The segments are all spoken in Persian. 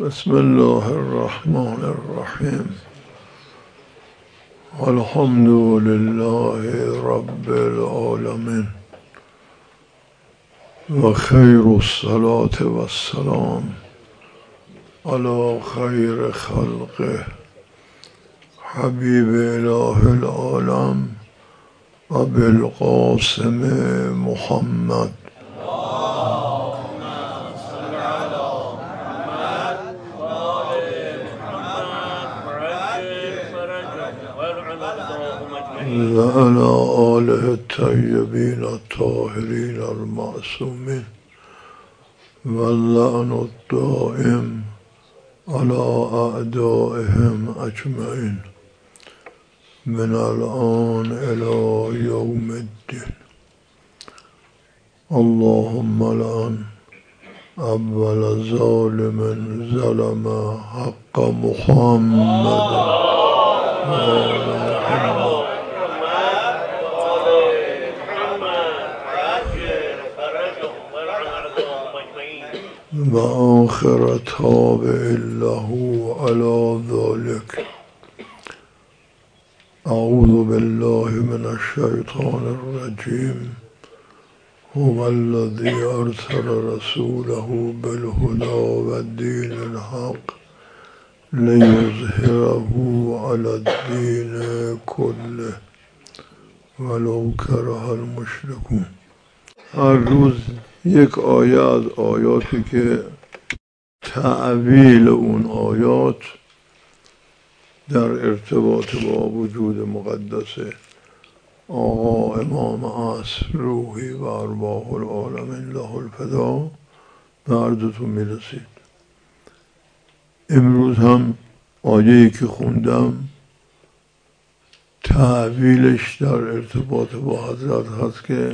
بسم الله الرحمن الرحیم الحمد لله رب العالمین و خیر الصلاة و السلام علی خیر خلقه حبیب اله العالم و بالقاسم محمد. و علی آله الطیبین الطاهرین المعصومین و اللعن الدائم علی اعدائهم اجمعین من الآن الی یوم الدین. اللهم لعن اول ظالم ظلم حق محمد و آخر تابع له علی ذلك. اعوذ بالله من الشیطان الرجیم. هو الذی ارسل رسوله بالهدى والدین الحق لیظهره علی الدین کله ولو کره المشرکون. هر روز یک آیه از آیاتی که تعویل اون آیات در ارتباط با وجود مقدس آقا امام عصر روحی و ارواح العالمین له الفدا به عرضتون میرسید. امروز هم آیه‌ای که خوندم تعویلش در ارتباط با حضرت هست که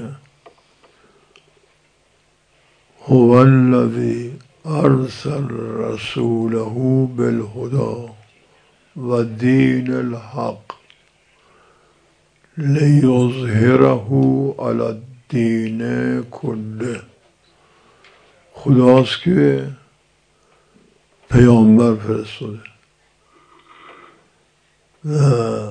هو الذی ارسل رسوله بالهدى و دین الحق لیظهره علی الدین کله. خداست که پیامبر فرستاده و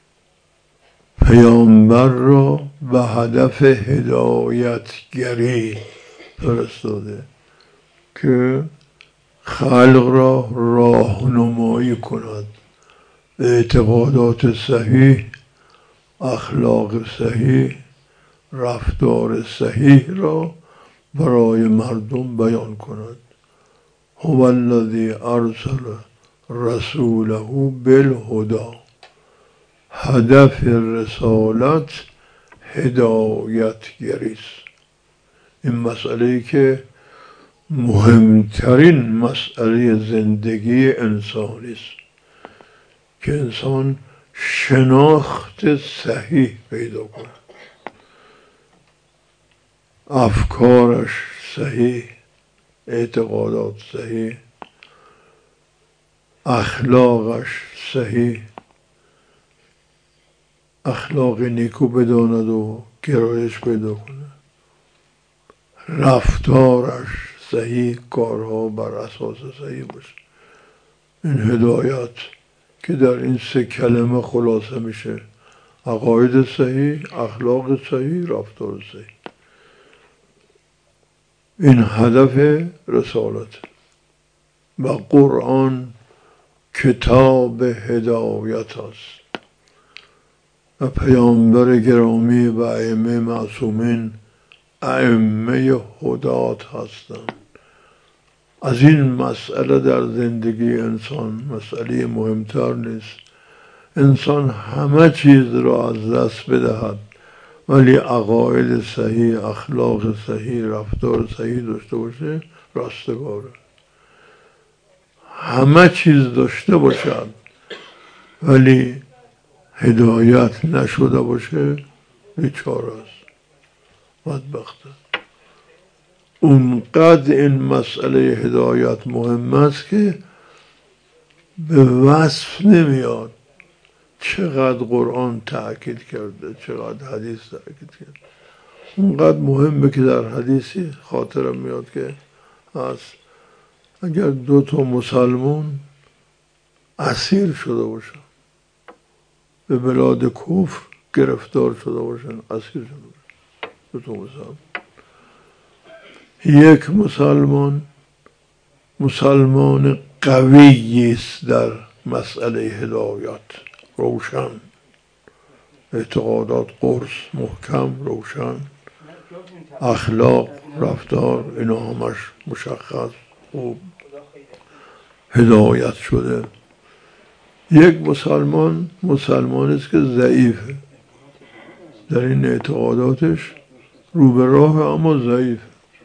پیامبر را به هدف هدایتگری فرستاده که خلق را راهنمایی کند به اعتقادات صحیح، اخلاق صحیح، رفتار صحیح را برای مردم بیان کند. هو الذی ارسل رسوله بالهدى. هدف رسالت هدایتگری است. این مسئله‌ای که مهمترین مسئله زندگی انسانی است که انسان شناخت صحیح پیدا کنه، افکارش صحیح، اعتقادات صحیح، اخلاقش صحیح، اخلاق نیکو بداند و گرایش پیدا کنه، رفتارش صحیح، کارها بر اساس صحیح باشه. این هدایت که در این سه کلمه خلاصه میشه: عقاید صحیح، اخلاق صحیح، رفتار صحیح. این هدف رسالت و قرآن کتاب هدایت است و پیامبر گرامی و ائمه معصومین ائمه هدات هستند. از این مسئله در زندگی انسان مسئله مهمتر نیست. انسان همه چیز را از دست بدهد ولی عقاید صحیح، اخلاق صحیح، رفتار صحیح داشته باشه، رستگاره. همه چیز داشته باشد ولی هدایت نشده باشه، بیچاره است، بدبخته. اونقدر این مسئله هدایت مهم است که به وصف نمیاد. چقدر قرآن تأکید کرده، چقدر حدیث تأکید کرده. اونقدر مهمه که در حدیثی خاطرم میاد که از اگر 2 تا مسلمان اسیر شده باشن، به بلاد کفر گرفتار شده باشن، اسیر شده باشن، 2 تا مسلمان، یک مسلمان قوی است در مسئله هدایت، روشن، اعتقادات قرص، محکم، روشن، اخلاق، رفتار، اینا همش مشخص و هدایت شده. یک مسلمان است که ضعیفه در این اعتقاداتش، رو به راه اما ضعیف،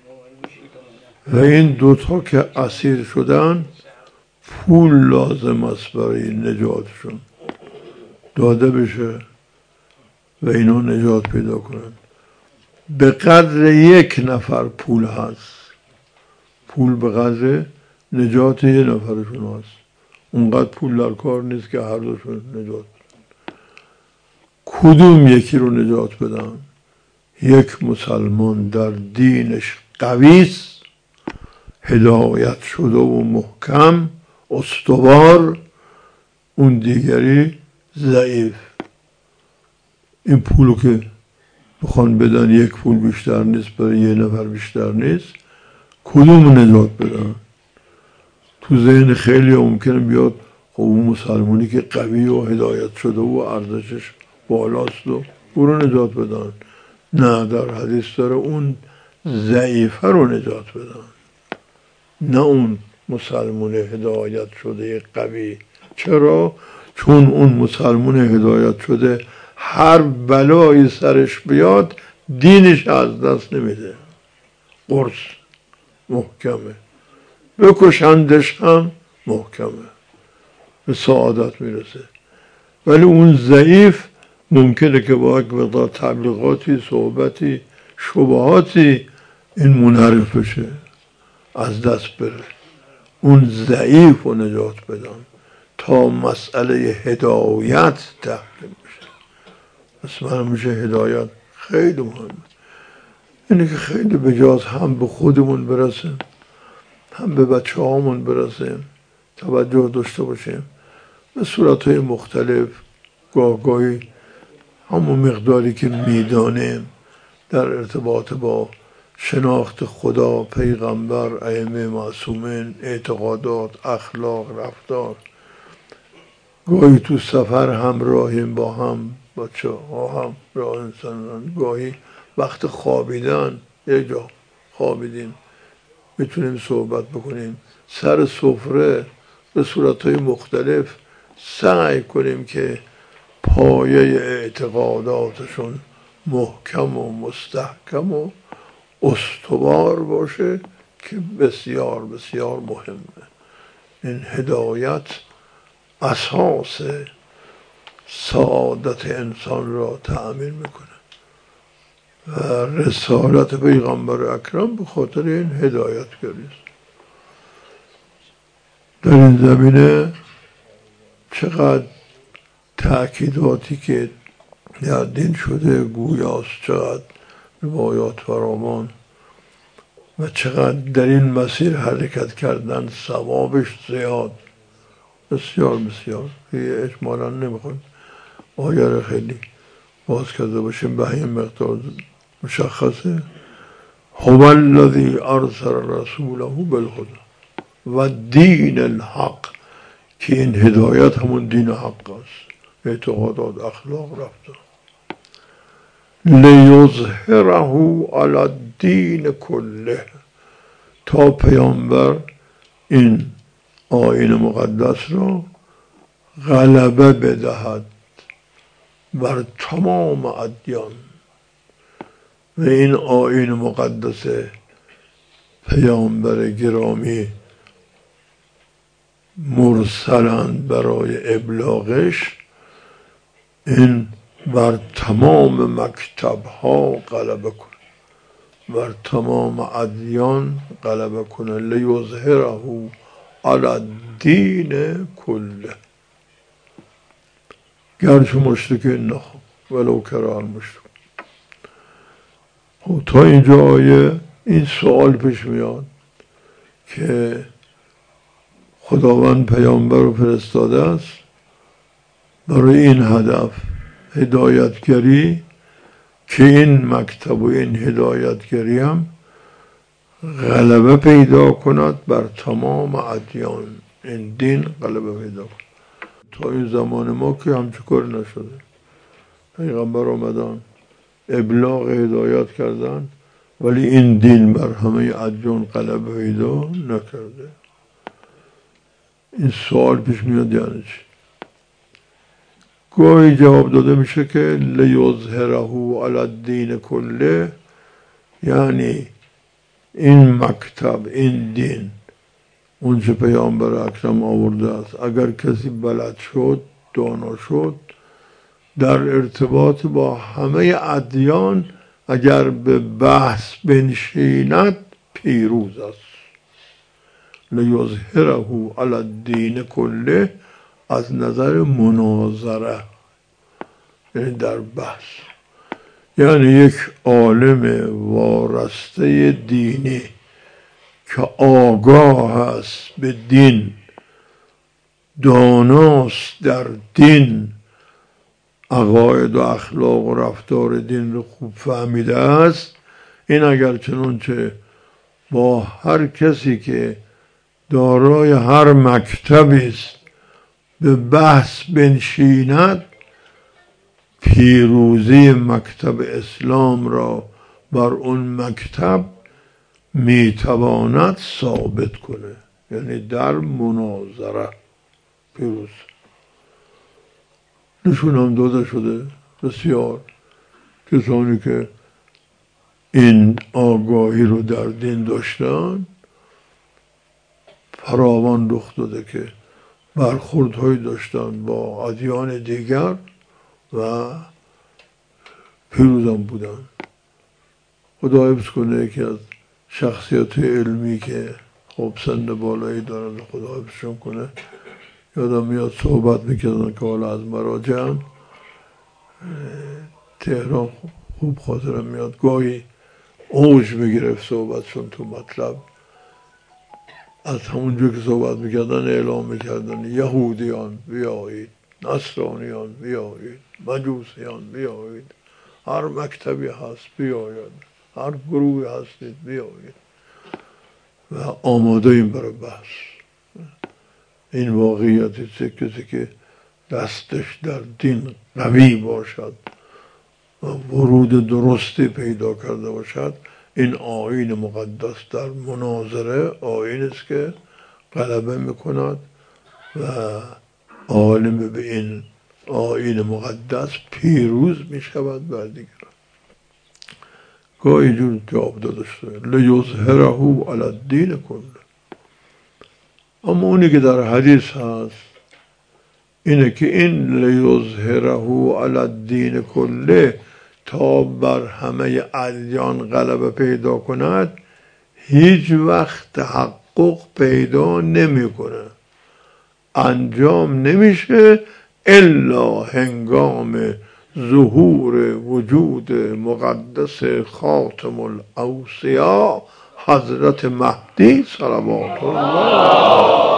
و این 2 تا که اسیر شدن پول لازم است برای نجاتشون داده بشه و اینا نجات پیدا کنن. به قدر 1 نفر پول هست، پول به قدر نجات 1 نفرشون هست، اونقدر پول در کار نیست که هر دوشون نجات بدن. کدوم یکی رو نجات بدن؟ یک مسلمان در دینش قویست، هدایت شده و محکم، استوار، اون دیگری ضعیف. این پولو که بخوان بدن 1 پول بیشتر نیست، برای 1 نفر بیشتر نیست، کدوم نجات بدن؟ تو ذهن خیلی ممکنه بیاد خب اون مسلمانی که قوی و هدایت شده و ارزشش بالاست و او رو نجات بدن. نه، در حدیث داره اون ضعیفه رو نجات بدن، نه اون مسلمان هدایت شده قوی. چرا؟ چون اون مسلمان هدایت شده هر بلایی سرش بیاد دینش از دست نمیده، قرص محکمه، بکشندش هم محکمه، به سعادت میرسه. ولی اون ضعیف ممکنه که با یک مقدار تبلیغاتی، صحبتی، شبهاتی این منحرف بشه، از دست بره. اون ضعیف رو نجات بدن تا مسئله هدایت تحکیم بشه. پس من میشه هدایت خیلی مهمه، اینه که خیلی بجاز هم به خودمون برسیم، هم به بچه هامون برسیم، توجه داشته باشیم به صورتهای مختلف، گاهی همون مقداری که میدانیم در ارتباط با شناخت خدا، پیغمبر، ائمه معصومین، اعتقادات، اخلاق، رفتار. گاهی تو سفر همراهیم با هم، بچه ها هم راه انسانان، گاهی وقت خوابیدن یه جا خوابیدیم میتونیم صحبت بکنیم. سر سفره به صورتهای مختلف سعی کنیم که پایه اعتقاداتشون محکم و مستحکم و استوار باشه که بسیار بسیار مهمه. این هدایت اساس سعادت انسان را تأمین میکنه و رسالت پیغمبر اکرم به خاطر این هدایتگری است. در این زمینه چقدر تأکیداتی که در دین شده گویاست، چقدر روایات فراوان، و چقدر در این مسیر حرکت کردن ثوابش زیاد، بسیار بسیار. اجمالا نمیخوایم آیه رو خیلی باز کرده باشیم، به این مقدار مشخصه. هو الذی ارسل رسوله بالهدی و دین الحق، که این هدایت همون دین حق است، اعتقادات، اخلاق، رفتار. لیظهره علی الدین کله، تا پیامبر این آیین مقدس را غلبه بدهد بر تمام ادیان. و این آیین مقدس پیامبر گرامی مرسلند برای ابلاغش، این بر تمام مکتب ها غلبه کنه، بر تمام ادیان غلبه کنه. لیظهره علی الدین کله، گرچه مشرکین نخواه ولو کره المشرکون. تا اینجا آیه این سوال پیش میاد که خداوند پیامبر رو فرستاده است برای این هدف، هدایتگری، که این مکتب و این هدایتگری هم غلبه پیدا کند بر تمام ادیان. این دین غلبه پیدا کند. تا این زمان ما که همچه کار نشده. پیغمبر آمدن ابلاغ هدایت کردن ولی این دین بر همه ادیان غلبه پیدا نکرده. این سوال پیش میاد یعنی چی؟ گاهی جواب داده میشه که لیظهره علی الدین کله، یعنی این مکتب، این دین، اون چه پیامبر اکرم آورده است، اگر کسی بلد شد، دانا شد، در ارتباط با همه ادیان اگر به بحث بنشیند پیروز است. لیظهره علی الدین کله از نظر مناظره، یعنی در بحث، یعنی یک عالم وارسته دینی که آگاه است به دین، داناست در دین، عقاید و اخلاق و رفتار دین رو خوب فهمیده است، این اگر چنانچه با هر کسی که دارای هر مکتبی است به بحث بنشیند، پیروزی مکتب اسلام را بر اون مکتب میتواند ثابت کنه، یعنی در مناظره پیروز. نشون هم داده شده بسیار کسانی که این آگاهی رو در دین داشتن فراوان رخ داده که برخوردهایی داشتن با ادیان دیگر و پیروزم بودن. خدا حفظ کنه یکی از شخصیت علمی که خب سن بالایی دارن، خدا حفظشون کنه، یادم میاد صحبت میکردن که حالا از مراجعن تهران خوب خاطرم میاد، گاهی اوج میگرفت صحبتشون تو مطلب، از همونجور که صحبت میکردن اعلام میکردن یهودیان بیایید، نصرانیان بیایید، مجوسیان بیایید، هر مکتبی هست بیایید، هر گروهی هستید بیایید و آماده این برای بحث. این واقعیتی کسی که دستش در دین قوی باشد و ورود درستی پیدا کرده باشد، این آیین مقدس در مناظره آیین است که غلبه میکند و عالم به این آیین مقدس پیروز میشود بر دیگران. گاهی جور جواب داده شده لیظهره علی الدین کله. اما اونی که در حدیث هست اینه که این لیظهره علی الدین کله تا بر همه ادیان غلبه پیدا کند هیچ وقت تحقق پیدا نمیکنه، انجام نمیشه الا هنگام ظهور وجود مقدس خاتم الاوصیا حضرت مهدی صلوات الله.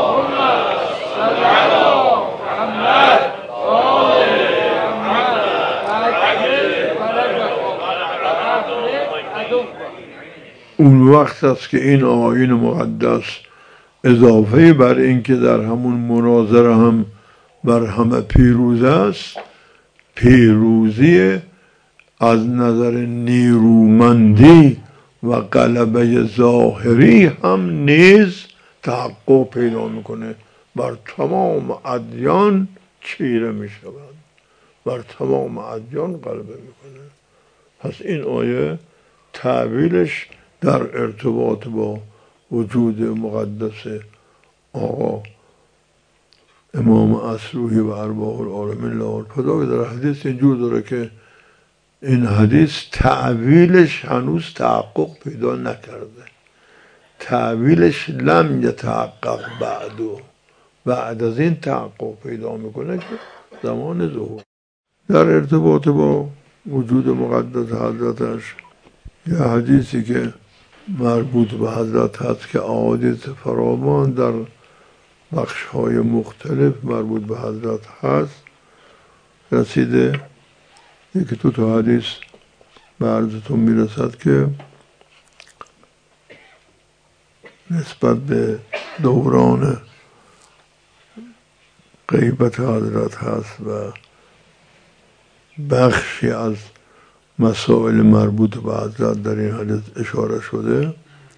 اون وقت است که این آیین مقدس اضافه بر این که در همون مناظره هم بر همه پیروز است، پیروزی از نظر نیرومندی و غلبه ظاهری هم نیز تحقق پیدا میکنه، بر تمام ادیان چیره میشود، بر تمام ادیان غلبه میکنه. پس این آیه تعبیرش در ارتباط با وجود مقدس آقا امام اصروحی و ارواح العالمین لا خدا در حدیث اینجور داره که این حدیث تعویلش هنوز تحقق پیدا نکرده، تعویلش لم یتحقق بعد از این تحقق پیدا میکنه که زمان ظهور. در ارتباط با وجود مقدس حضرتش یه حدیثی که مربوط به حضرت هست که احادیث فراوان در بخش‌های مختلف مربوط به حضرت هست رسیده. یکی تو حدیث به عرضتون میرسد که نسبت به دوران غیبت حضرت هست و بخشی از مسائل مربوط به حضرت در این حدیث اشاره شده.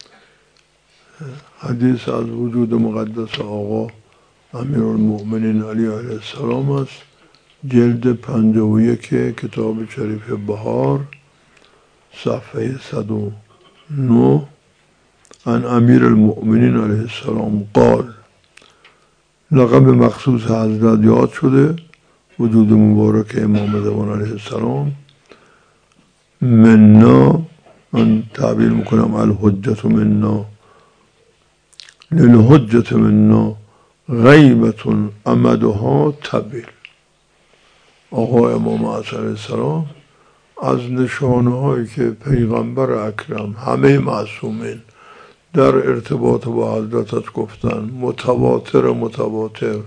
حدیث از وجود مقدس آقا امیرالمؤمنین علی علیه السلام است. جلد 51 کتاب شریف بهار، صفحه 109. عن امیرالمؤمنین علیه السلام قال، لقب مخصوص حضرت یاد شده، وجود مبارک امام زمان علیه السلام. منا، من تعبیر میکنم الحجت منا، للحجت منا غیبت امدها طویل. آقا امام علیه السلام از نشانه هایی که پیغمبر اکرم همه معصومین در ارتباط با حضرتت گفتن، متواتر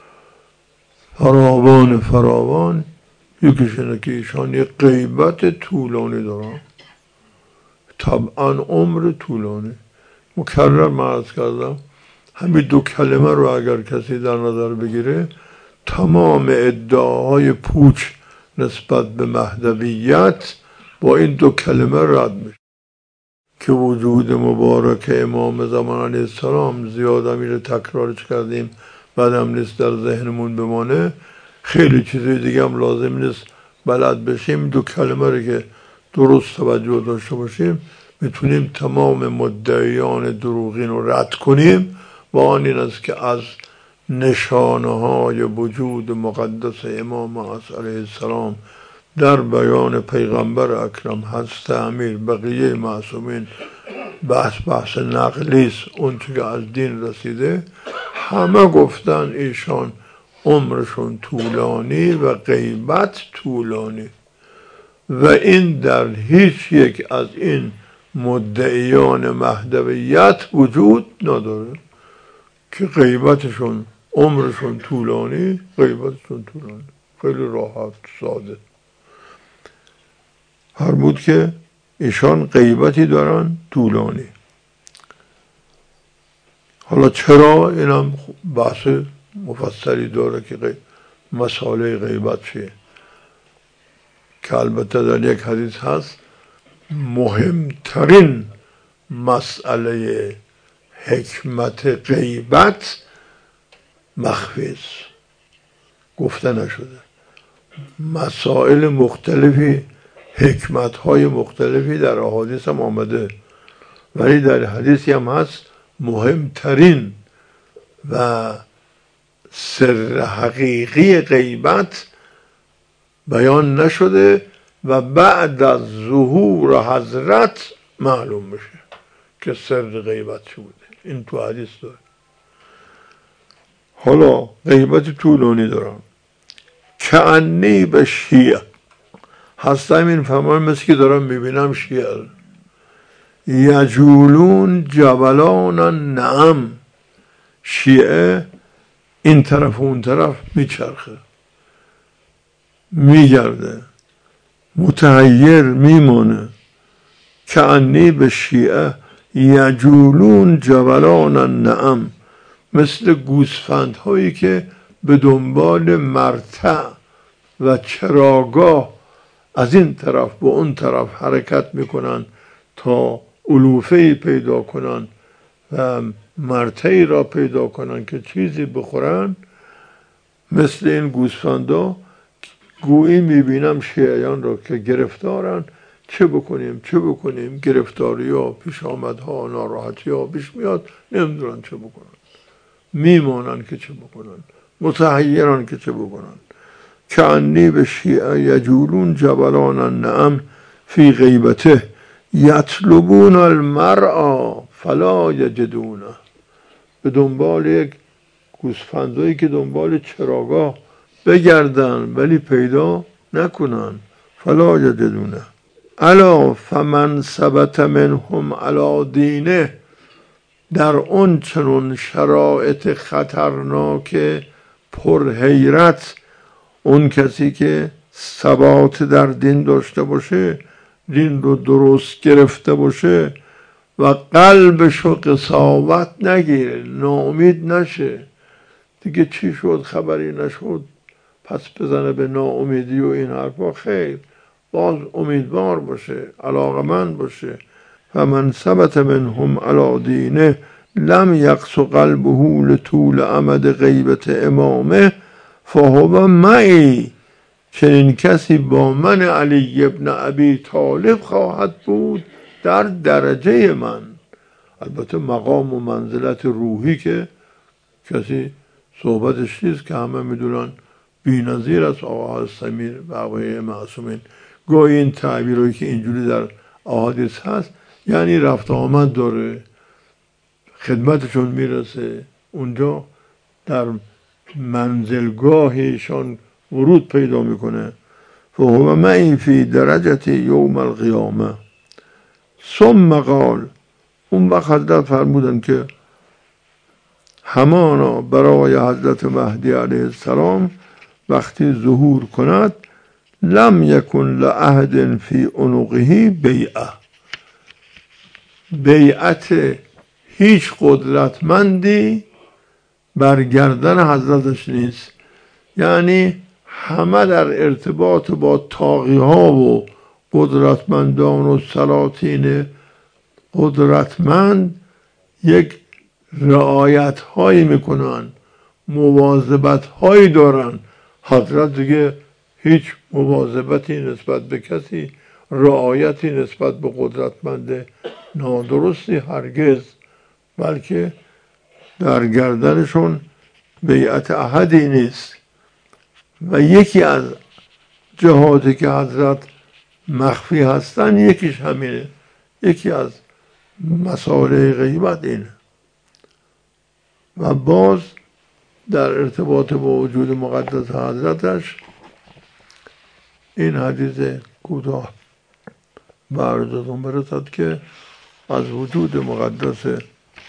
فراوان، یکیش اینه که ایشان یک غیبت طولانی دارن، طبعا عمر طولانی. مکرر من عرض کردم همین دو کلمه رو اگر کسی در نظر بگیره، تمام ادعاهای پوچ نسبت به مهدویت با این دو کلمه رد میشه. که وجود مبارک امام زمان علیه السلام زیاد امیر تکرارش کردیم، بعدم نیست در ذهنمون بمانه، خیلی چیزای دیگه هم لازم نیست بلد بشیم. دو کلمه رو که درست توجه داشته باشیم میتونیم تمام مدعیان دروغین رو رد کنیم. و آن این است که از نشانه های وجود مقدس امام علیه السلام در بیان پیغمبر اکرم هست امیر بقیه معصومین بحث نقلیست، اون که از دین رسیده، همه گفتن ایشان عمرشون طولانی و غیبت طولانی. و این در هیچ یک از این مدعیان مهدویت وجود نداره که غیبتشون عمرشون طولانی، غیبتشون طولانی. خیلی راحت ساده فرمود که ایشان غیبتی دارن طولانی. حالا چرا؟ اینم بحث مفصلی داره که مسئله غیبت چیه، که البته در یک حدیث هست مهمترین مسئله حکمت غیبت مخفی است، گفته نشده. مسائل مختلفی، حکمت‌های مختلفی در احادیث هم آمده، ولی در حدیثی هم هست مهمترین و سر حقیقی غیبت بیان نشده و بعد از ظهور حضرت معلوم میشه که سر غیبت چی بوده. این تو حدیث داره. حالا غیبت طولانی دارم که انی به شیعه هستم، این فهمان مثل که دارم میبینم شیعه یجولون جبلان نعم، شیعه این طرف و اون طرف میچرخه، میگرده، متحیر میمانه. که انی به شیعه یجولون جبلان نعم، مثل گوسفندهایی که به دنبال مرتع و چراگاه از این طرف به اون طرف حرکت میکنن تا علوفه‌ای پیدا کنن و مرتعی را پیدا کنن که چیزی بخورن. مثل این گوسفندا گویی میبینم شیعیان را که گرفتارن، چه بکنیم، گرفتاری ها، پیش آمدها، ناراحتی ها پیش میاد، نمیدونن چه بکنن، میمانن که چه بکنن، متحیرن که چه بکنن. که انی به شیعه یجولون جبلان النعم فی غیبته یطلبون المرعى فلا یجدونه، به دنبال یک گوسفندایی که دنبال چراگاه بگردن ولی پیدا نکنن. فلا یجدونه الا فمن ثبت منهم علی دینه، در اون چنون شرایط خطرناک پرحیرت اون کسی که ثبات در دین داشته باشه، دین رو درست گرفته باشه و قلبشو قساوت نگیره، ناامید نشه، دیگه چی شد خبری نشد پس بزنه به ناامیدی و این حرفا، خیر، باز امیدوار باشه، علاقمند باشه. فمن ثبت منهم علی دینه لم یقسو قلبه لطول امد غیبت امامه فهو معی، چنین کسی با من علی ابن ابی طالب خواهد بود در درجه من. البته مقام و منزلت روحی که کسی صحبتش نیست که همه میدونن بی‌نظیر است آقا سمیر و آقای معصومین. گاهی این تعبیرهایی که اینجوری در احادیث هست یعنی رفت آمد داره، خدمتشون میرسه، اونجا در منزلگاهشان ورود پیدا میکنه. فهو معی فی درجت یوم القیامه. ثم قال، اون وقت حضرت فرمودن که همانا برای حضرت مهدی علیه السلام وقتی ظهور کند لم یکن لأحد فی عنقه بیعه، بیعت هیچ قدرتمندی بر گردن حضرتش نیست، یعنی همه در ارتباط با طاغی ها و قدرتمندان و سلاطین قدرتمند یک رعایت هایی میکنن، مواظبت هایی دارن. حضرت دیگه هیچ مواظبتی نسبت به کسی، رعایتی نسبت به قدرتمند نادرستی هرگز، بلکه در گردنشون بیعت احدی نیست. و یکی از جهاتی که حضرت مخفی هستن یکیش همینه، یکی از مسائل غیبت اینه. و باز در ارتباط با وجود مقدس حضرتش این حدیث کوتاه به عرضتون برسد که از وجود مقدس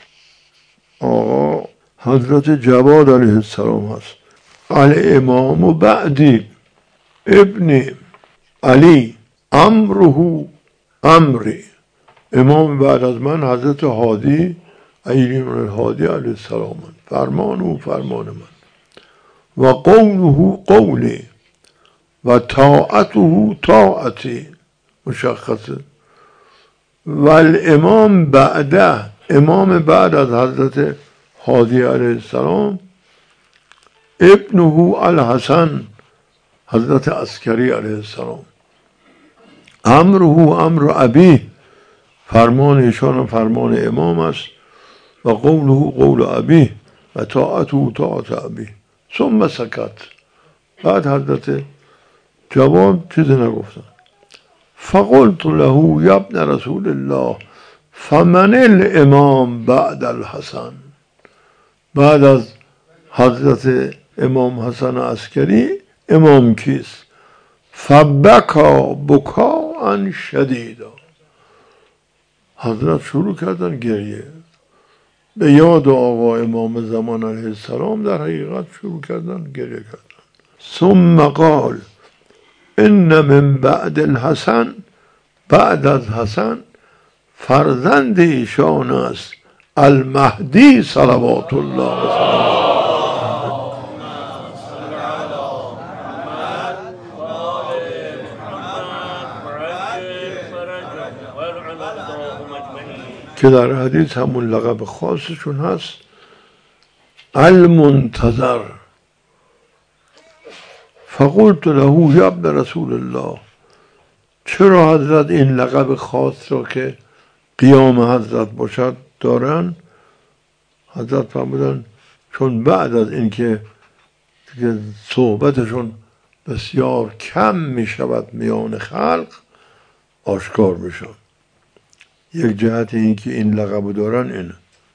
آقا حضرت جواد علیه السلام هست. الامام بعدی ابن علی امره امری، امام بعد از من حضرت هادی علی بن الهادی علیه السلام، فرمان او فرمان من، و قوله قولی و طاعته طاعتی، مشخصه. و الامام بعده، امام بعد از حضرت هادی علیه السلام ابنه الحسن حضرت عسکری علیه السلام، امره امر ابی، فرمان ایشان فرمان امام است، و قوله قول ابی و طاعته طاعت ابی. ثم سکت، بعد حضرت جواد چیزی نگفتن. فقلت له یا ابن رسول الله فمن الامام بعد الحسن، بعد از حضرت امام حسن عسکری امام کیست؟ فبکا بکاء شدیدا، حضرت شروع کردن گریه به یاد آقا امام زمان علیه السلام، در حقیقت شروع کردن گریه کردن. ثم قال ان من بعد الحسن، بعد از حسن فرزند ایشان است المهدی صلوات الله علیه. که در حدیث همون لقب خاصشون هست المنتظر. فقلت له یا ابن رسول الله، چرا حضرت این لقب خاص را که قیام حضرت باشد دارن؟ حضرت فرمودن چون بعد از اینکه صحبتشون بسیار کم می شود میان خلق آشکار میشن. یک جهت این که این لقب دارن اینه،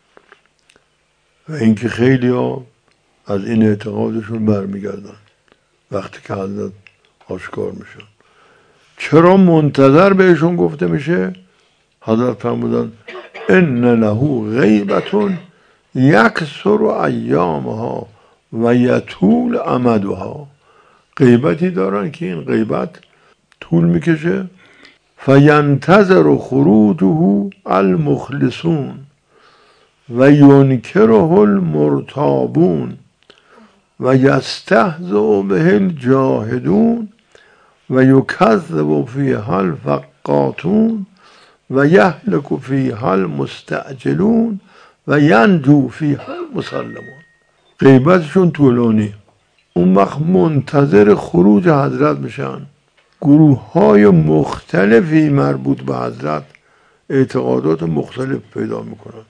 و اینکه خیلی ها از این اعتقادشون برمیگردن وقتی که حضرت آشکار میشن. چرا منتظر بهشون گفته میشه؟ حضرت فرمودن ان له غیبة یکثر ایامها و یطول امدها. غیبتی دارن که این غیبت طول میکشه. فینتظر خروجه المخلصون و ینکره المرتابون و یستهزئ به الجاهدون و یکذب فیها الفقاتون و یهلک فیها المستعجلون و ینجو فیها المسلمون. غیبتشون طولانی. اون وقت منتظر خروج حضرت میشن. گروه های مختلفی مربوط به حضرت اعتقادات مختلف پیدا میکنن.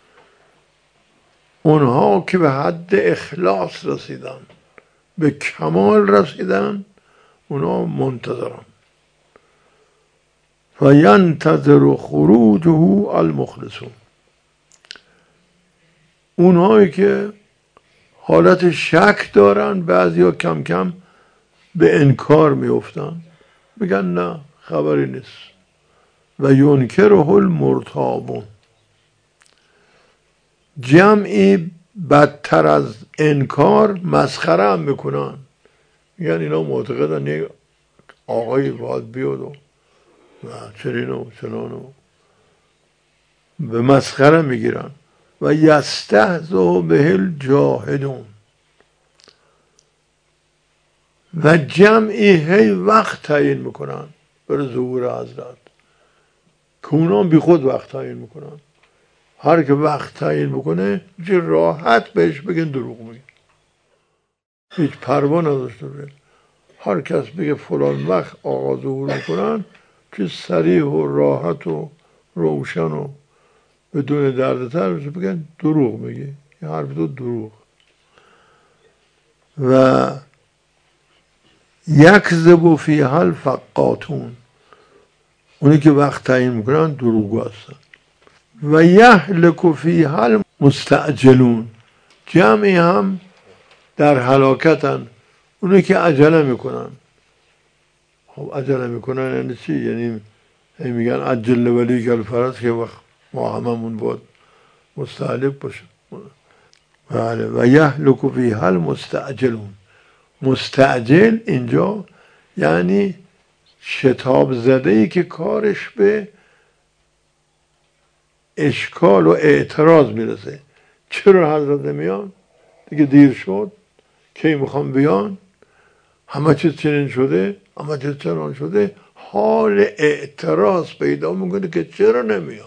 اونها که به حد اخلاص رسیدن، به کمال رسیدن، اونها منتظرن. فینتظر خروجه المخلصون. اونهایی که حالت شک دارن، بعضیا کم کم به انکار میفتن، میگن نه خبری نیست. و ینکره المرتابون. جمعی بدتر از انکار مسخره هم میکنن، میگن اینا معتقدن یک آقایی باید بیاد و چرین و چنان و به مسخره میگیرن. و یستهزئ به الجاهدون. و جمعی هی وقت تعیین میکنن برای ظهور حضرت که اونا بی خود وقت تعیین میکنن. هر که وقت تعیین میکنه چه راحت بهش بگن دروغ میگه، هیچ پروا نداشته باشه. هر کس بگه فلان وقت آقا ظهور میکنن، چه صریح و راحت و روشن و بدون دردسر بگن دروغ میگه، این حرف تو دروغ. و یکذب فیها الفقاتون. اونی که وقت تعیین میکنن دروغگو هستن. و یهلک فیها المستعجلون. جمعی هم در هلاکتن، اونی که عجله میکنن. خب عجله میکنن یعنی چی؟ یعنی میگن عجل ولی که الفرج که وقت ما هممون باید مستعجل باشه. بله. و یهلک فیها المستعجلون. مستعجل اینجا یعنی شتاب زده‌ای که کارش به اشکال و اعتراض میرسه. چرا حضرت نمیان؟ دیگه دیر شد، کی میخوام بیان؟ همه چیز چنین شده، همه چیز چنان شده. حال اعتراض پیدا میکنه که چرا نمیان.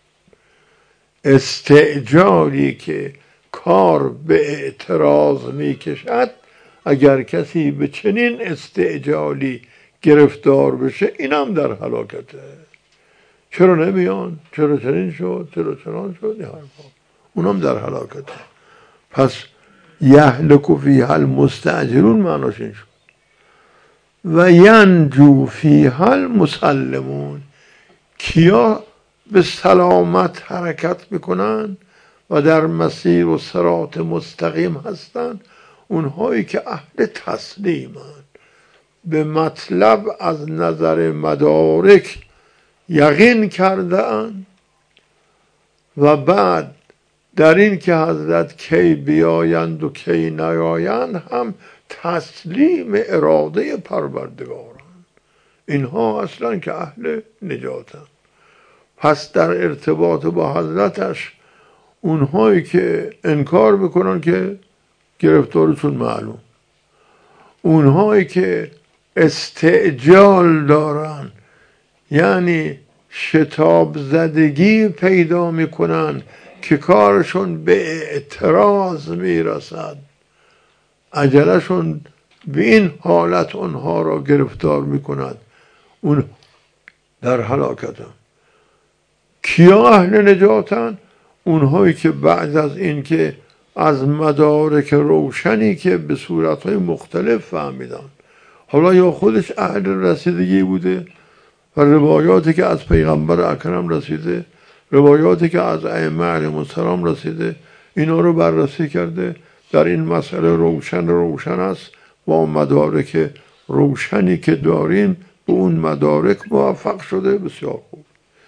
استعجالی که کار به اعتراض میکشد، اگر کسی به چنین استعجالی گرفتار بشه، اینم در هلاکته. چرا نمیان؟ چرا چنین شد؟ چرا چنان شد؟ اونم در هلاکته. پس یهلک فیها المستعجلون معناش این شد. و ینجو فیها المسلمون. کیا به سلامت حرکت میکنن و در مسیر و صراط مستقیم هستن؟ اونهایی که اهل تسلیمن، به مطلب از نظر مدارک یقین کرده اند و بعد در این که حضرت کی بیایند و کی نیایند هم تسلیم اراده پروردگارند. اینها اصلا که اهل نجاتند. پس در ارتباط با حضرتش اونهایی که انکار میکنن که گرفتارشون معلوم، اونهایی که استعجال دارن یعنی شتاب زدگی پیدا میکنن که کارشون به اعتراض میرسد، عجلشون به این حالت اونها را گرفتار میکند، اون در هلاکتن. کیا اهل نجاتن؟ اونهایی که بعد از این که از مدارک روشنی که به صورتهای مختلف فهمیدن، حالا یا خودش اهل رسیدگی بوده و روایاتی که از پیغمبر اکرم رسیده، روایاتی که از ائمه علیهم السلام رسیده، اینا رو بررسی کرده، در این مسئله روشن است، با مدارک روشنی که داریم به اون مدارک موفق شده. بسیار خوب.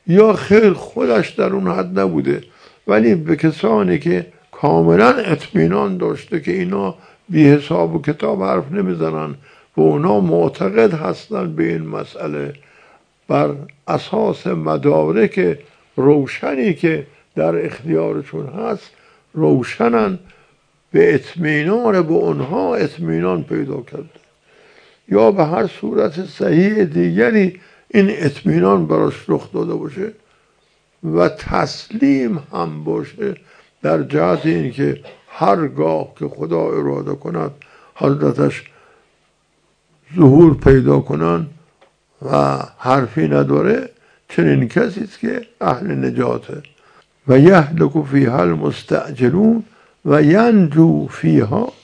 یا خیر خودش در اون حد نبوده، ولی به کسانی که کاملا اطمینان داشته که اینا بی حساب و کتاب حرف نمیزنن و اونا معتقد هستن به این مسئله بر اساس مدارک روشنی که در اختیارشون هست روشنن، به اطمینان به اونها اطمینان پیدا کرده، یا به هر صورت صحیح دیگری این اطمینان براش رخ داده باشه و تسلیم هم باشه در جهت اینکه هرگاه که خدا اراده کند حضرتش ظهور پیدا کنن و حرفی نداره، چنین کسی است که اهل نجاته. و یهلک فیها المستعجلون و ینجو فیها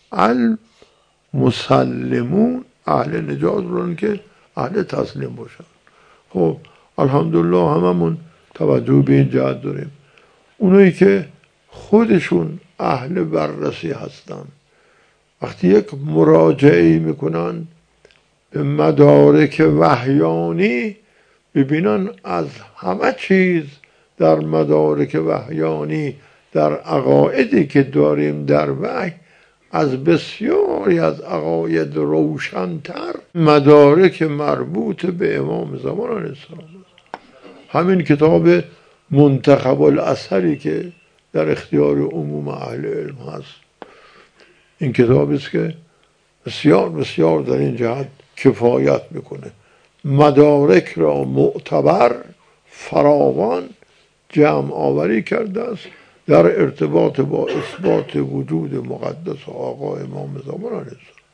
المسلمون. اهل نجات رون که اهل تسلیم باشن. خب الحمدلله هممون توجه به این جهت داریم. اونایی که خودشون اهل بررسی هستن وقتی یک مراجعه میکنن به مدارک وحیانی، ببینن از همه چیز در مدارک وحیانی، در عقایدی که داریم در وحی، از بسیاری از عقاید روشن‌تر مدارک مربوط به امام زمان علیه السلام. همین کتاب منتخب الاثری که در اختیار عموم اهل علم هست، این کتابی است که بسیار بسیار در این جهت کفایت میکنه، مدارک را معتبر فراوان جمع آوری کرده است در ارتباط با اثبات وجود مقدس آقا امام زمان علیه السلام.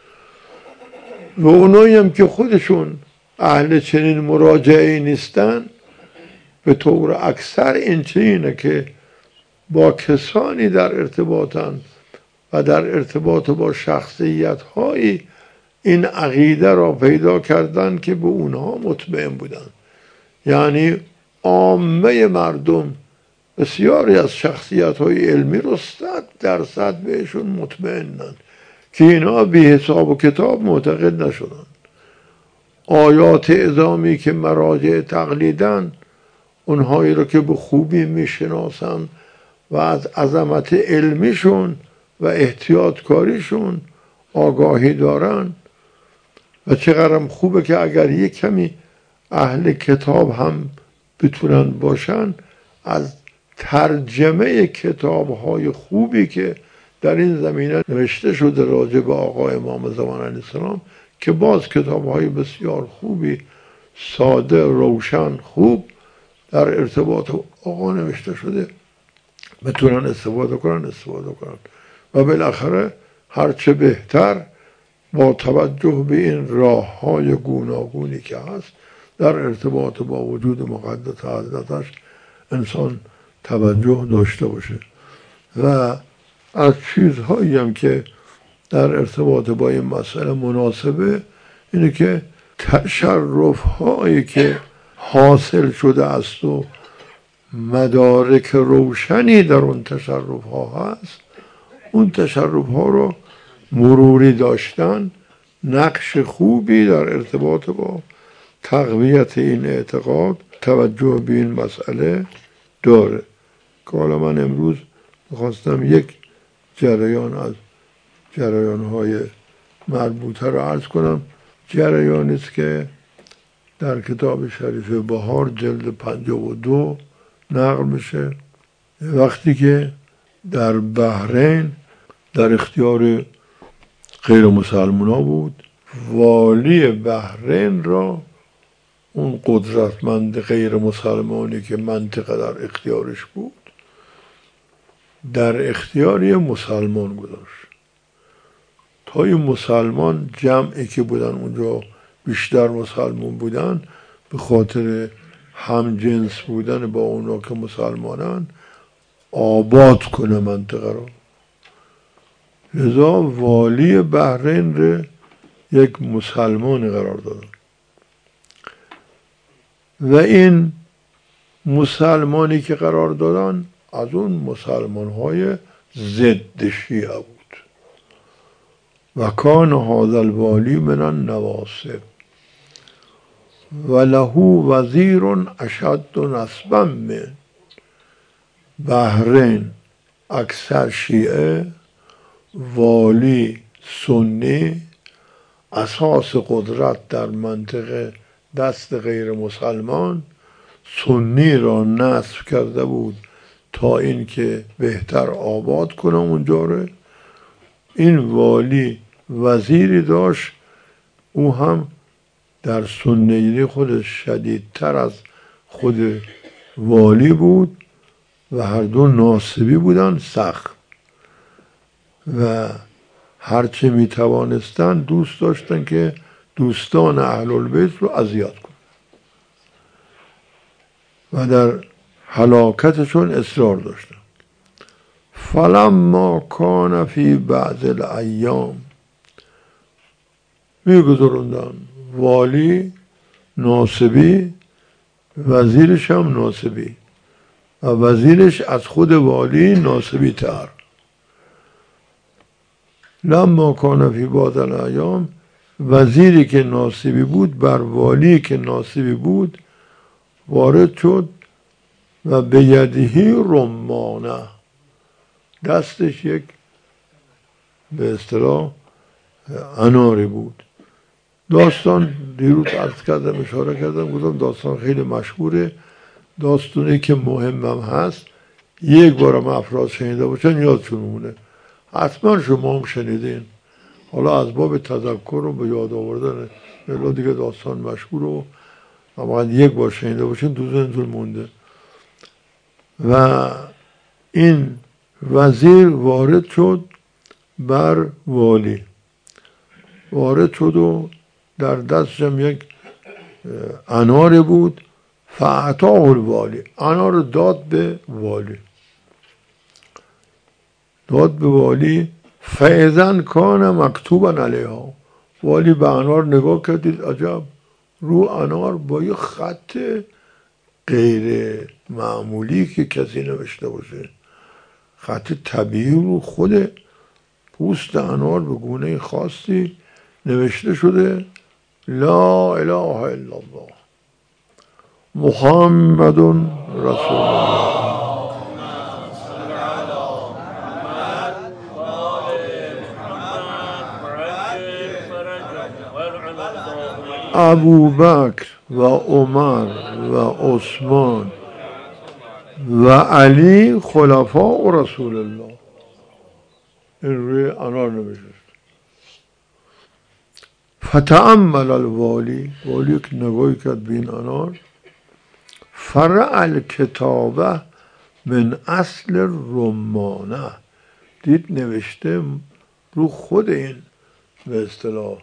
و اونایی هم که خودشون اهل چنین مراجعه نیستن، به طور اکثر این چنینه که با کسانی در ارتباطن و در ارتباط با شخصیت هایی این عقیده را پیدا کردن که به اونها مطمئن بودن. یعنی عامه مردم بسیاری از شخصیت های علمی رو 100% بهشون مطمئنن که اینا بی حساب و کتاب معتقد نشدن. آیات اعظامی که مراجع تقلیدن، اونهایی رو که به خوبی میشناسن و از عظمت علمیشون و احتیاطکاریشون آگاهی دارن، و چقدرم خوبه که اگر یک کمی اهل کتاب هم بتونن باشن، از ترجمه کتاب‌های خوبی که در این زمینه نوشته شده راجع به آقا امام زمان علیه السلام، که باز کتاب‌های بسیار خوبی، ساده، روشن، خوب در ارتباط آقا نوشته شده، بتونن استفاده کنن و بالاخره هرچه بهتر با توجه به این راه‌های گوناگونی که هست در ارتباط با وجود مقدس حضرتش انسان توجه داشته باشه. و از چیزهایی هم که در ارتباط با این مسئله مناسبه اینه که تشرف‌هایی که حاصل شده است و مدارک روشنی در اون تشرف‌ها هست، اون تشرف‌ها رو مروری داشتن نقش خوبی در ارتباط با تقویت این اعتقاد، توجه به این مسئله داره. که حالا من امروز میخواستم یک جریان از جریان‌های مربوطه رو عرض کنم. جریانی است که در کتاب شریف بهار جلد 52 نقل میشه. وقتی که در بحرین در اختیار غیر مسلمان ها بود، والی بحرین را اون قدرتمند غیر مسلمانی که منطقه در اختیارش بود در اختیاری مسلمان گذاشت تا این مسلمان، جمعی که بودن اونجا بیشتر مسلمان بودن، به خاطر همجنس بودن با اونا که مسلمانن، آباد کنه منطقه رو. لذا والی بحرین رو یک مسلمان قرار دادن و این مسلمانی که قرار دادن از اون مسلمان‌های ضد شیعه بود. و کان هذا الوالی من النواصب. و له وزیر اشد نسبا من بحرین، اکثر شیعه، والی سنی، اساس قدرت در منطقه دست غیر مسلمان، سنی را نصب کرده بود تا اینکه بهتر آباد کنه اونجا رو. این والی وزیری داشت، او هم در سنی خودش شدیدتر از خود والی بود و هر دو ناصبی بودن سخت و هرچه می توانستن دوست داشتن که دوستان اهل البیت رو اذیت کنن و در هلاکتشون اصرار داشتن. فلما کان فی بعض الایام، میگذروندن والی ناصبی، وزیرش هم ناصبی و وزیرش از خود والی ناصبی تر. لما کان فی بعض الایام، وزیری که ناصبی بود بر والی که ناصبی بود وارد شد و به یدهی رمانه، دستش یک به اصطلاح اناری بود. داستان دیروز عرض کردم، اشاره کردم، گفتم داستان خیلی مشهوره، داستانی که مهمم هست، یک بار هم افراد شنیده باشن یادشون مونه، حتما شما هم شنیدین. حالا از باب تذکر رو به یاد آوردن الا دیگه داستان مشهور رو اما یک بار شنیده باشین تو ذهنتون مونده. و این وزیر وارد شد بر والی، وارد شد و در دستش هم یک انار بود. فاعطاه الوالی، انار داد به والی، داد به والی. فاذا کان مکتوبا علیها، والی به انار نگاه کردید، عجب، رو انار با یه خط غیر معمولی که کسی نوشته باشه، خط طبیعی رو خود پوست انار به گونه خاصی نوشته شده: لا اله الا الله محمد رسول الله. ابو بکر و عمر و عثمان و علی خلفاء رسول الله، این روی انار نوشته. فتأمل الوالی، والی که نگاهی کرد به این انار، فرع الکتابه من اصل رمانه، دید نوشته رو خود این به اصطلاح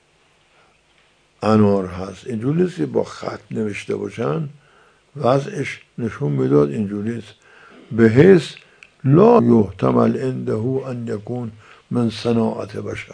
انار هست. اینجوری نیست که با خط نوشته باشن، وضعش نشون میداد اینجوری نیست. به حیث لا یحتمل عنده ان یکون من صناعت بشر.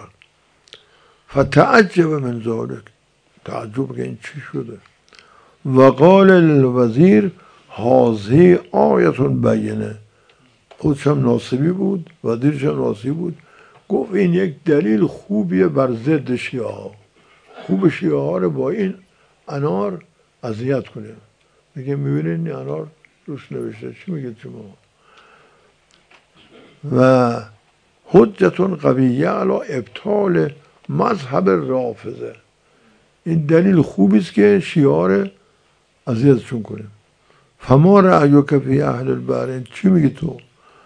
فتعجب من ذلک، تعجب که این چی شده. و قال للوزیر هذه آیه بینه، خودش هم ناصبی بود، وزیرش هم ناصبی بود. گفت این یک دلیل خوبیه بر ضد شیعه ها، خوب شیعه ها رو با این انار اذیت کنه. میگه میبینین این انار روش نوشته، چی میگه شما؟ و حجت قویه علی ابطال مذهب رافضه، این دلیل خوبی است که شیعه ها رو اذیتشون کنه. فما رأیک فی اهل البحرین، چی میگی تو؟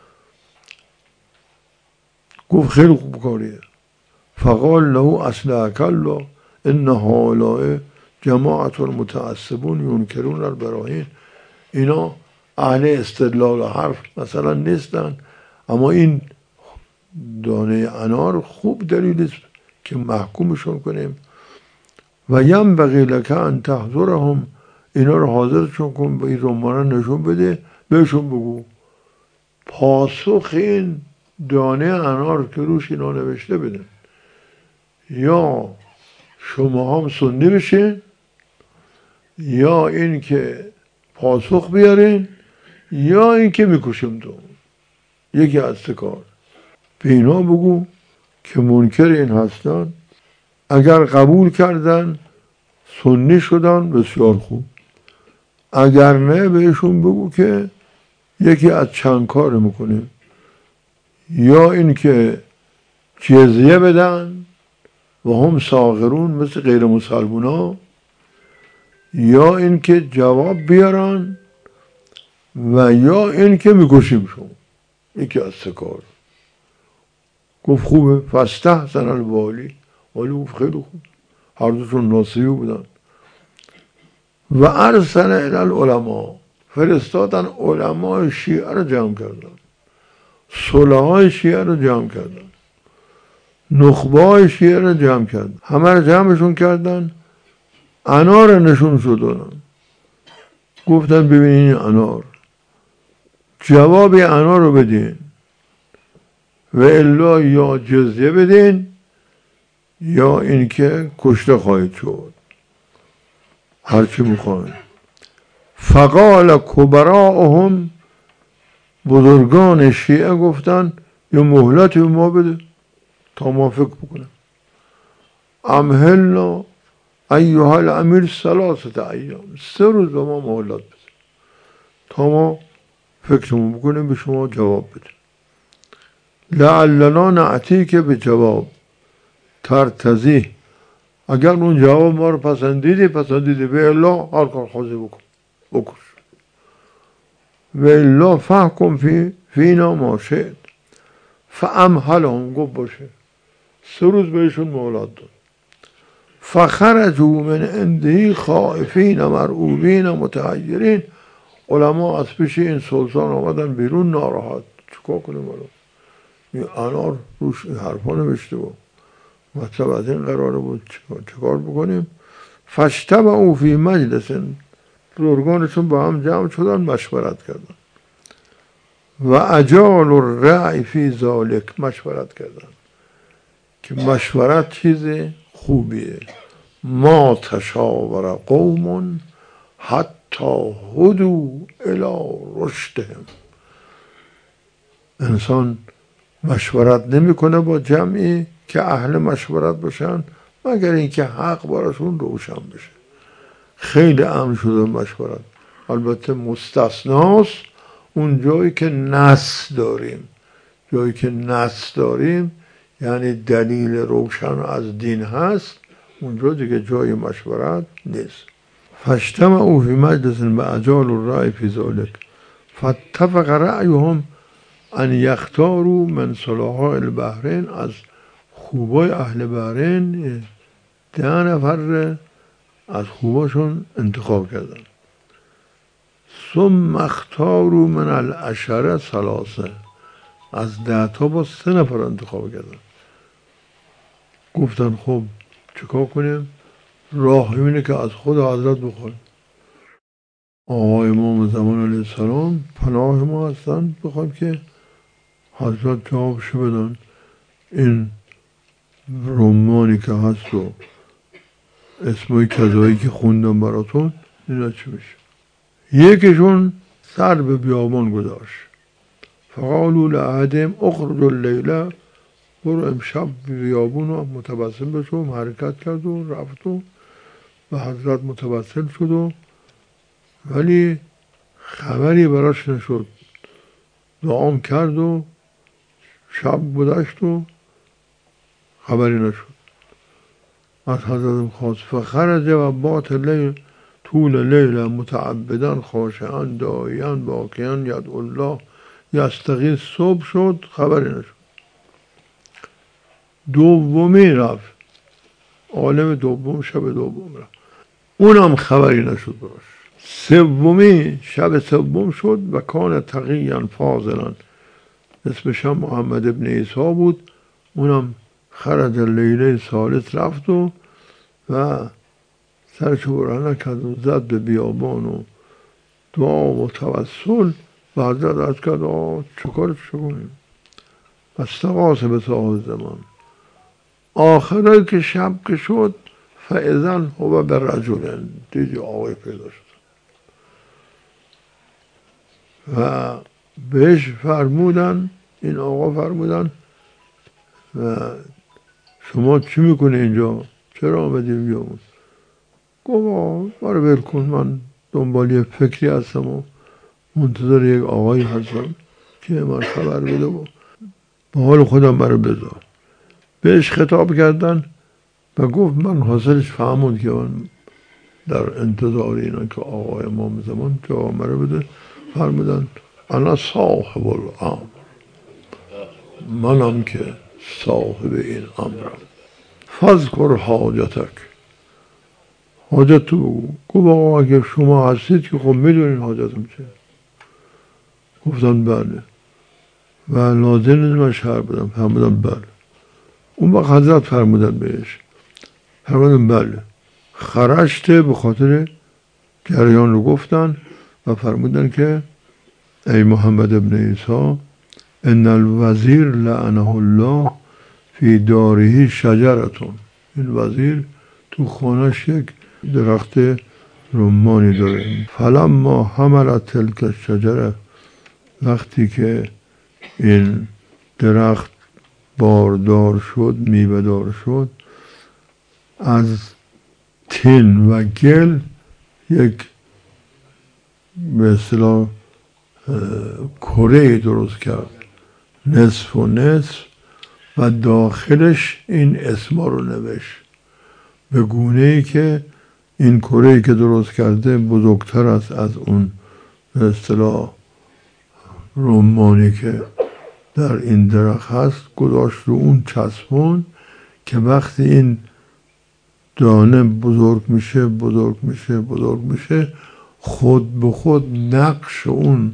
گفت خیلی خوب کاریه. فقال له اصلحک الله ان هؤلاء جماعت متعصبون ینکرون البراهین، اینا اهل استدلال و حرف مثلا نیستن، اما این دانه انار خوب دلیل است که محکومشون کنیم. و ینبغی لک ان تحضرهم، اینا رو حاضرشون کن، به این رمانه نشون بده، بهشون بگو پاسخ این دانه انار که روش اینا نوشته بدن، یا شما هم سنی بشین، یا این که پاسخ بیارین، یا این که میکشیم تو، یکی از کار. به اینا بگو که منکر این هستن، اگر قبول کردن سنی شدن بسیار خوب. اگر نه بهشون بگو که یکی از چند کار میکنیم، یا این که جزیه بدن و هم صاغرون مثل غیر مسلمان ها، یا این که جواب بیارن و یا این که میکشیم شما. یکی از سه کار. گفت خوبه. فاستحسن الوالی، والی گفت خیلی خوب. هر دوشون ناصحی بودن. و ارسل الی العلماء، فرستادن علماء شیعه رو جمع کردن، صلحای شیعه رو جمع کردن، نخبه‌های شیعه رو جمع کردن، همه رو جمعشون کردن، انار نشون شدن. گفتن ببینین انار، جواب انار رو بدین و الا یا جزیه بدین یا اینکه کشته خواهید شد، هرچی میخواین. فقال کبراءهم، بزرگان شیعه گفتن یه مهلتی به ما بده تا ما فکر بکنم. امهلنا ایها الامیر 3 ایام، 3 روز به ما مهلت بده تا ما فکرمون بکنیم به شما جواب بده. لعلنا نعتیک به جواب ترتضی، اگر اون جواب ما رو پسندیدی به الله هر کار خواستی بکش و الله فحکم فینا ما شئت. فامهلهم، گفت باشه. 3 روز بهشون مهلت داد. فخرجوا من عنده خائفین مرعوبین متحیرین، علما از پیش این سلطان آمدن بیرون ناراحت. چیکار کنیم الان؟ این انار روش این حرفا نوشته بود، مطلب از این قراره بود، چیکار بکنیم؟ فاجتمعوا فی مجلس، بزرگانشون با هم جمع شدن مشورت کردن. و اجال الرأی فی ذالک، مشورت کردن که مشورت چیز خوبیه. ما تشاور قوم حتی هدوا الی رشدهم، انسان مشورت نمیکنه با جمعی که اهل مشورت باشن مگر اینکه حق براشون روشن بشه. خیلی امر شده مشورت، البته مستثناست اون جایی که نص داریم. جایی که نص داریم یعنی دلیل روشن از دین هست، اونجا دیگه جای مشورت نیست. فاجتمعوا فی مجلس واجالوا الرأی فی ذلک فاتفق رأیهم ان یختاروا من صلحاء البحرین، از خوبای اهل بحرین 10 نفر از خوباشون انتخاب کردن. ثم اختاروا من العشره 3، از 10 تا با 3 نفر انتخاب کردن. گفتن خب چیکار کنیم؟ راه اینه که از خود حضرت بخوایم. آقا امام زمان علیه السلام پناه ما هستن، بخوایم که حضرت جوابشو بدن. این رمانی که هست و اسمای کذایی که خوندم براتون، اینا چی میشه؟ یکیشون سر به بیابان گذاشت. فقالوا لأحدهم اخرج اللیله، برو امشب بیابون رو متبسم بشو. حرکت کرد و رفت و حضرت متبسم شد و ولی خبری براش نشد. دعام کرد و شب گذشت و خبری نشد. از حضرت خواست فخرج و بات لیل طول لیل متعبدن خاشعا داعیا باکیا یدعو الله یستغیث. صبح شد خبری نشد. دومی رفت، عالم دوم، شب دوم رفت، اونم خبری نشد براش. سومی شب سوم شد و کان تقیا فاضلا، اسمش هم محمد ابن عیسی بود. اونم خرج لیله ثالث رفت و سرشو برهنه کرد و زد به بیابان و دعا و توسل و حضرت عرض کرد چه کارش کنیم؟ استغاث به صاحب زمان. آخرای که شب که شد فاذن هو به رجل، دیدی آقای پیدا شد و بهش فرمودن، این آقا فرمودن و شما چی میکنه اینجا؟ چرا آمدی بیامون؟ گفت ما رو ول کن، من دنبال یه فکری هستم و منتظر یک آقایی هستم که من خبر بده و به حال خودم مرا بذار. بهش خطاب کردن و گفت من حاصلش فهمون که من در انتظار اینا که آقای امام زمان جواب مرا بده. فرمودن انا صاحب الامر، منم که صاحب این امرم. فذکر حاجتک، حاجت تو بگو. گفت آقا اگه شما هستید که خب میدونین حاجتم چه. گفتن بله و لازم نیست من شهر بدم. فرمودن بله. اون وقت حضرت فرمودن بهش، فرمودن بله خرجته، به خاطر جریان رو گفتن و فرمودن که ای محمد ابن عیسی ان الوزیر لعنه الله فی داره شجرتون، این وزیر تو خانهش یک درخت رمانی داره. فلما حملت تلک الشجره، وقتی که این درخت باردار شد، میوه دار شد، از تین و گل یک به اصطلاح کره درست کرد، نصف و نصف، و داخلش این اسما رو نوشت به گونه ای که این کره‌ای که درست کرده بزرگتر است از اون به اصطلاح رمانی که در این درخت هست. گذاشت رو اون چسبون که وقتی این دانه بزرگ میشه خود به خود نقش اون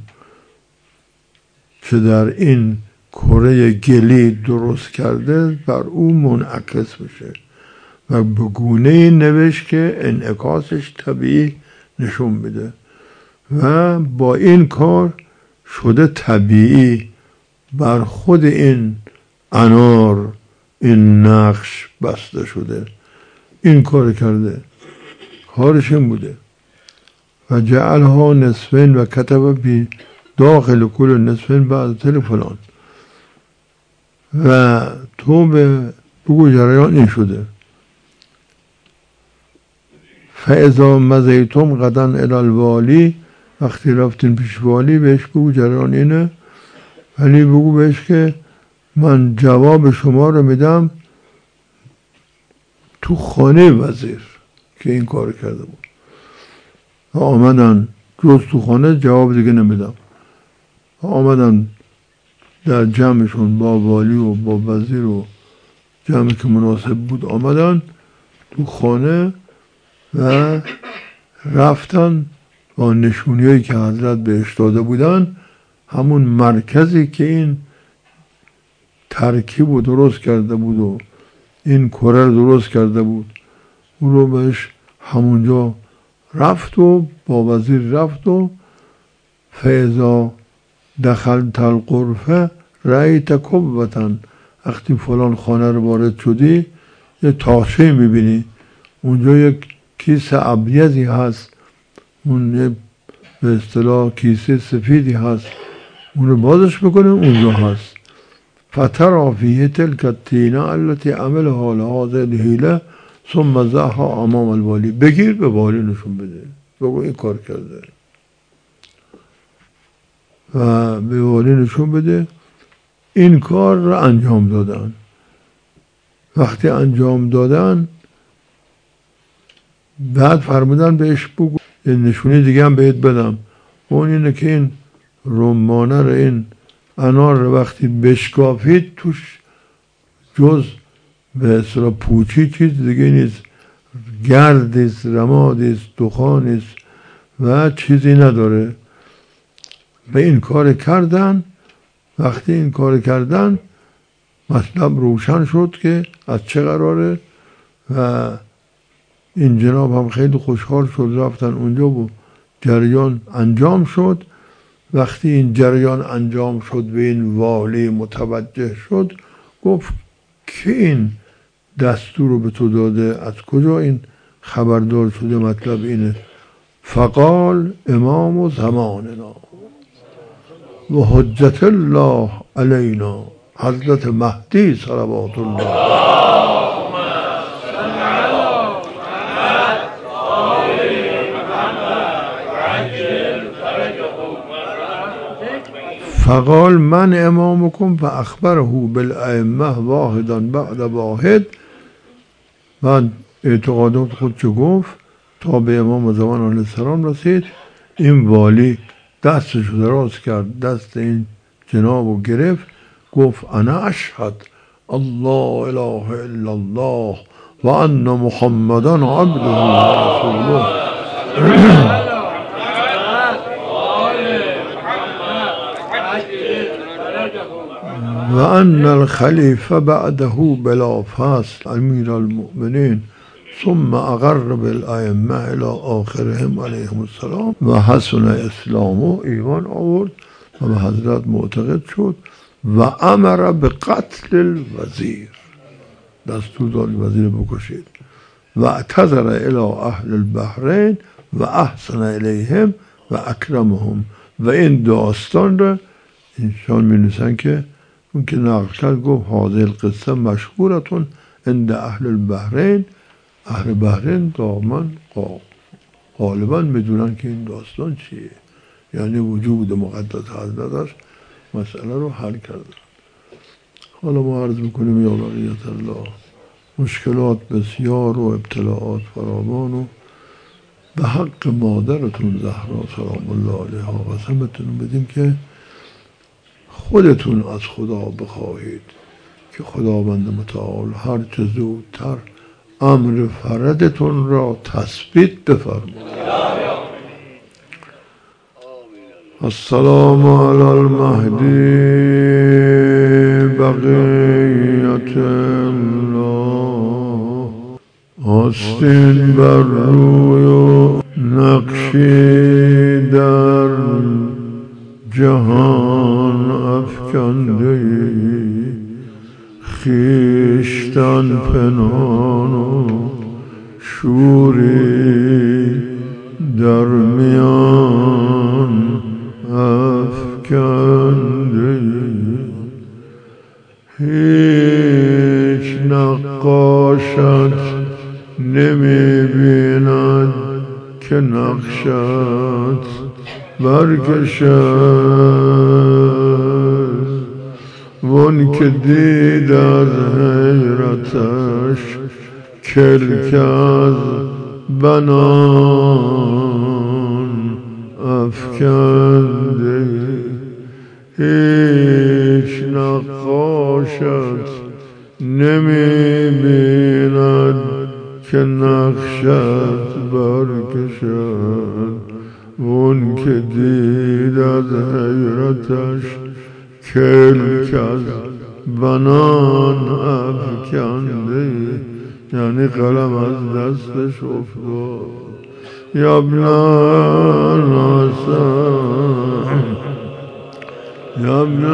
که در این کره گلی درست کرده بر او منعکس میشه و به گونه نوشت که انعکاسش طبیعی نشون میده و با این کار شده طبیعی بر خود این انار این نقش بسته شده. این کار کرده، کارش این بوده. و جعلها نصفین و کتب بی داخل کل نصفین بعد تل فلان. و تو بگو جریان این شده. فاذا مضیتم غدا الی الوالی، وقتی رفتین پیش والی بهش بگو جریان اینه، ولی بگو بهش که من جواب شما رو میدم تو خانه وزیر که این کار کرده بود. آمدن جز تو خانه جواب دیگه نمیدم. آمدن در جمعشون با والی و با وزیر و جمعی که مناسب بود آمدن تو خانه و رفتن با نشونیایی که حضرت بهش داده بودن همون مرکزی که این ترکیب رو درست کرده بود و این کره رو درست کرده بود اون رو بهش همونجا رفت و با وزیر رفت و فاذا دخلت الغرفه رأیت کبوة، وقتی فلان خانه رو وارد شدی یه تاشه میبینی اونجا یک کیسه ابیضی هست، اون یه به اصطلاح کیسه سفیدی هست، اون رو بازش بکنه اونجا هست. فترا فیه تلک الطینه التي عملها لهذه الحیله ثم ضعها امام الوالی، بگیر به والی نشون بده، بگو این کار کرده و به والی نشون بده. این کار رو انجام دادن. وقتی انجام دادن بعد فرمودن بهش بگو نشونی دیگه هم بهت بدم، اون اینه که این رمانه رو این انار رو وقتی بشکافید توش جز به اصطلاح پوچی چیز دیگه نیست، گردیست، رمادیست، دخانیست و چیزی نداره. به این کار کردن. وقتی این کار کردن مطلب روشن شد که از چه قراره و این جناب هم خیلی خوشحال شد. رفتن اونجا و جریان انجام شد. وقتی این جریان انجام شد به این والی متوجه شد، گفت که این دستور رو به تو داده، از کجا این خبردار شده؟ مطلب اینه. فقال امام زماننا و حجت الله علینا حضرت مهدی صلوات الله فقال من امامكم فاخبره بالائمه واحدا بعد واحد. بعد اعتقادات خودشو گفت تا به امام زمان علیه السلام رسید. این والی دستشو دراز کرد، دست این جناب رو گرفت، گفت انا اشهد الله اله الا الله و ان محمدا عبده و رسوله و ان الخلیفه بعده بلا فصل امیر المؤمنین ثم اقر بالائمه الى آخرهم علیهم السلام و حسن اسلامه، ایمان آورد و به حضرت معتقد شد و امر به قتل الوزیر، دستور داد وزیر بکشید. و اعتذر الى اهل البحرین و احسن الیهم و اکرمهم. و این داستان را اینشان می نویسن که اون که نقل کرد گفت هذه القصه مشهورتون عند اهل البحرین. اهل بحرین دائما غالبا میدونن که این داستان چیه، یعنی وجود مقدس حضرتش مسئله رو حل کردن. حالا ما عرض میکنیم یا بقیت الله، مشکلات بسیار و ابتلاعات فراوان و به حق مادرتون زهرا سلام الله علیها قسمتون بدیم که خودتون از خدا بخواهید که خداوند متعال هر چه زودتر امر فردتون را تثبیت بفرماید. السلام علی المهدی بقیت الله. آستین بر روی و نقشی در جهان افکنده، خیشتن پنهان و شوری در میان افکنده. هیچ نقاشت نمی بیند که نقشت برکشد، وان که دید از حیرتش کلک از بنان افکنده. هیچ نقاشت نمی بیند که نقشت برکشد، وان که دید از حیرتش کلک از بنان افکنده. یعنی قلم از دستش افتاد. یا ابن حسن یا ابن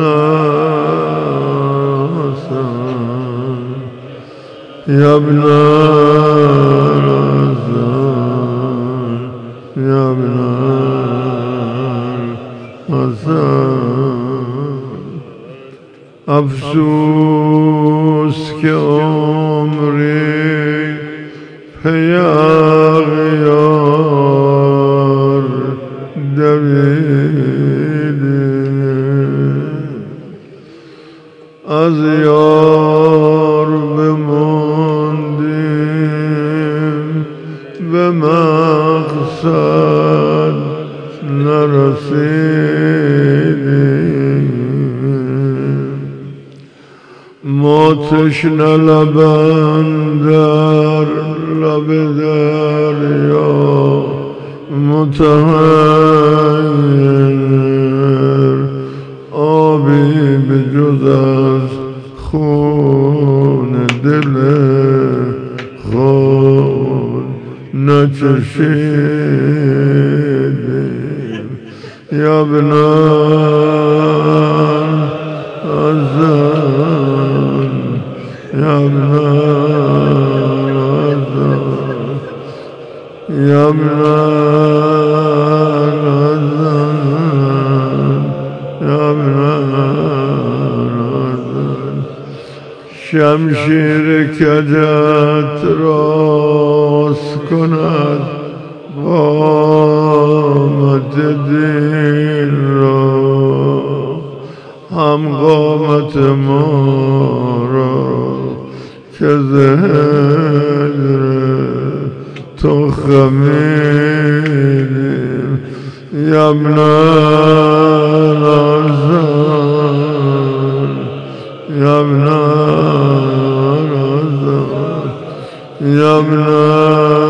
حسن یا ابن حسن یا ابن حسن. افسوس که عمری پی اغیار دویده، از یار بماندیم به مقصد نرسیدیم. ما تشنه لبان در لب دریا متحیر، آبی به جز از خون دل خود نچشیدیم. یا ابن حسن یا ابن حسن یا ابن حسن یا ابن حسن. شمشیر کجت راست کند قامت دین را، هم قامت ما را که زهر تو خمیدیم یمنا رازان یمنا رازان یمنا